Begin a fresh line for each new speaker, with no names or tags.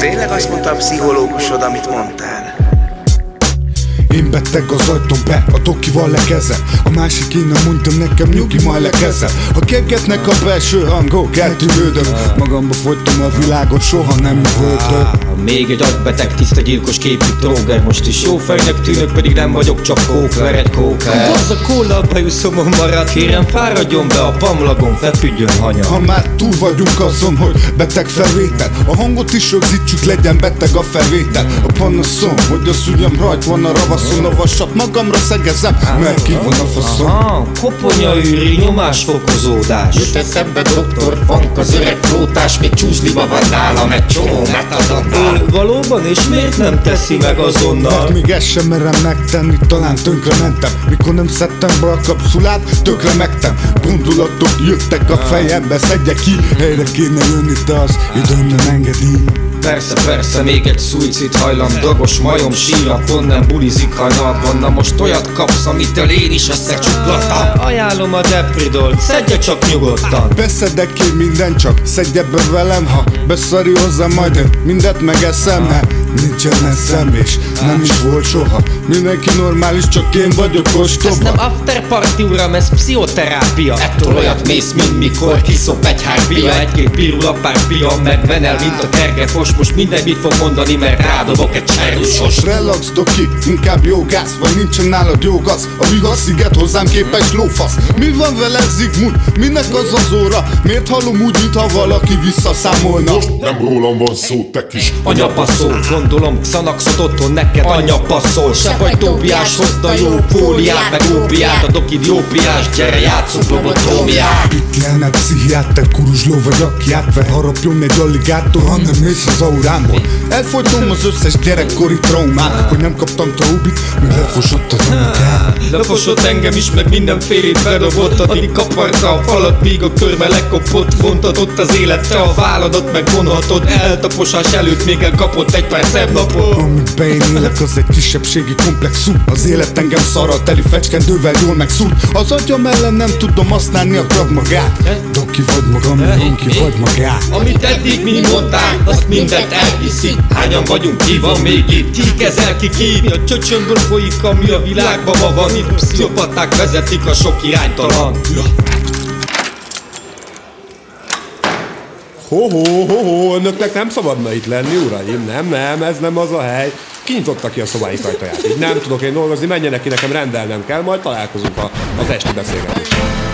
Tényleg azt mondta a pszichológusod, amit mondtál?
Én beteg az ajtón be, a dokival lekezel. A másik innen mondta nekem nyugi, majd lekezel. Ha kegetnek a belső hangok, eltűnődöm. Magamba fogytam a világot, soha nem üvöltök.
Még egy agybeteg, tiszta gyilkos képű tróger. Most is jó fejnek tűnök, pedig nem vagyok, csak kókler, egy kóker. Az a kóla a bajuszomon marad, kérem fáradjon be a pamlagon, feküdjön hanya.
Ha már túl vagyunk azon, hogy beteg felvétel, a hangot is rögzítsük, legyen beteg a felvétel. A panaszom, hogy az ujjam rajt van a ravaszon, a vasat magamra szegezem, mert ki van a faszom.
Koponyaűri, nyomásfokozódás.
Jut eszembe doktor Funk, az öreg flótás, még csúszliba van nálam egy csomó metadonnal.
Valóban, és miért nem teszi meg azonnal?
Mert még ezt sem merem megtenni, talán tönkre mentem. Mikor nem szedtem be a kapszulát, tökre megtem. Gondolatok jöttek a fejembe, szedje ki. Helyre kéne jönni, de az időm nem engedi.
Persze, persze, még egy szuicid hajlam. Dagos majom síra, pont nem bulizik hajnalban. Na most olyat kapsz, amitől én is összecsuklattam. Ajánlom a Depridolt, szedje csak nyugodtan.
Beszedek én minden, csak szedje be velem. Ha beszari hozzám, majd én mindent megeszem. Mert nincsen eszem, és nem is volt soha. Mindenki normális, csak én vagyok ostoba.
Ez nem after party, uram, ez pszichoterápia.
Ettől olyat mész, mint mikor kiszop egy hárpia.
Egy-két pirula, pár pia, megvenel, mint a tergefos. Most minden mit fog mondani, mert rádobok egy cserrusos.
Relax, doki, inkább jogász, vagy nincsen nálad jogasz. A Viha-sziget hozzám képes lófasz. Mi van vele, Zigmund? Minek az az óra? Miért hallom úgy, mintha valaki visszaszámolna?
Most nem rólam van szó, te kis
Anyapasszol, gondolom Xanaxot otthon neked anyapasszol. Se baj, Tóbiás hozta jó fóliát, meg ópiát, a dokid jópiás, gyere játsszuk lobotómiát.
Itt lenne pszichiáter, kuruzsló vagy aki átver. Harapjon egy alligátor, ha nem mész az aurámból. Elfolytom az összes gyerekkori traumát, hogy nem kaptam traubit, meg lefosott az anyagát.
Lefosott engem is, meg mindenfélét bedobott. Addig kaparta a falat, míg a körbe lekopott. Vontatott az élete a válladat, meg vonhatod. Eltaposás előtt még elkapott egy pár szebb napot.
Amiben én élek, az egy kisebbségi komplexum. Az élet engem szarral teli fecskendővel jól megszúrt. Az agyam ellen nem tudom használni a Krav Magát. Doki vagy magam, Honki vagy magát.
Amit eddig mind mondták, azt mindent elhiszi. Hányan vagyunk, ki van még itt? Ki kezel, ki mi a csöcsömből folyik, ami a világban ma van. Itt pszichopaták vezetik a sok iránytalan.
Ho-ho-ho-ho, önöknek nem szabadna itt lenni, uraim, nem, ez nem az a hely. Kinyitotta ki a szobáik ajtaját, így nem tudok én dolgozni, menjenek ki, nekem rendelnem kell, majd találkozunk az esti beszélgetésre.